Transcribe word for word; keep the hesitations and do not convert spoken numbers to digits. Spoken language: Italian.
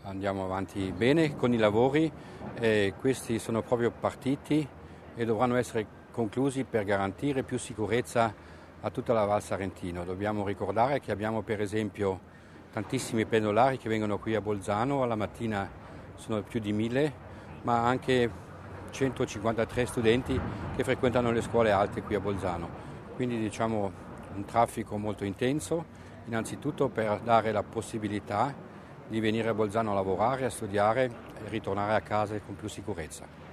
andiamo avanti bene con i lavori, e questi sono proprio partiti e dovranno essere conclusi per garantire più sicurezza a tutta la Val Sarentino. Dobbiamo ricordare che abbiamo per esempio tantissimi pendolari che vengono qui a Bolzano, alla mattina sono più di mille, ma anche centocinquantatré studenti che frequentano le scuole alte qui a Bolzano. Quindi diciamo un traffico molto intenso, innanzitutto per dare la possibilità di venire a Bolzano a lavorare, a studiare e ritornare a casa con più sicurezza.